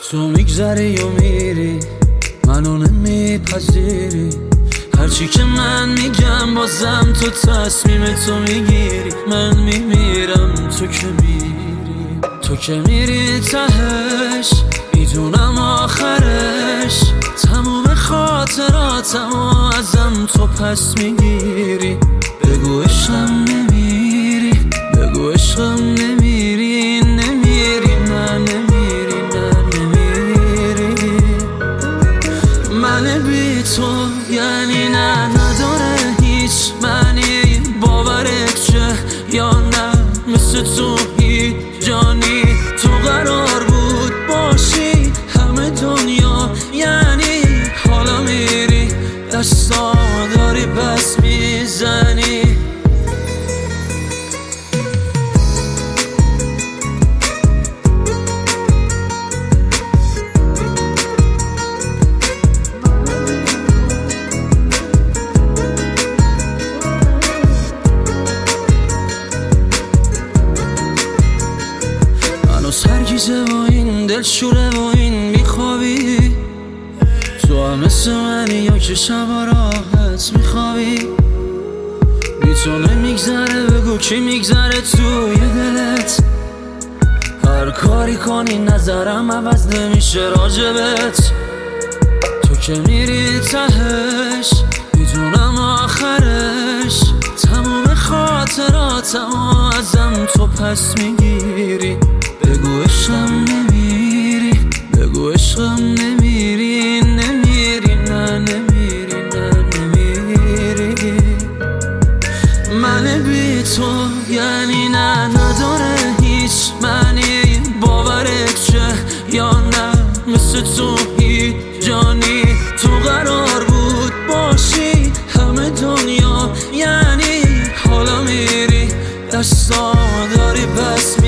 تو میگذری و میری، منو نمیپذیری. هرچی که من میگم بازم تو تصمیم تو میگیری. من میمیرم تو که میری، تو که میری تهش، میدونم آخرش تموم خاطراتمو ازم تو پس میگیری. بگو عشقم نمیری، بگو عشقم نمیری، نمیری نه نمیری نه نمیری. من بی تو یعنی نه، نداره هیچ معنی. باورت چه یا نه، مثل تو هیچ جانی. تو قرار بود باشی همه دنیا، یعنی حالا میری دستا داری پس میزنی. سرگیزه و این دلشوره و این میخوابی. تو هم مثل منی یا که شبا راحت میخوابی. بی تو نمیگذره، بگو کی میگذره توی دلت. هر کاری کنی نظرم عوض نمیشه راجبت. تو که میری تهش، میدونم آخرش تموم خاطراتمو ازم تو پس میگیری. بگو عشقم نمیری، بگو عشقم نمیری، نمیری نه نمیری نه نمیری. من بی تو یعنی نه، نداره هیچ معنی. باورت چه یا نه، مثل تو هیچ جانی. تو قرار بود باشی همه دنیا، یعنی حالا میری دستا داری پس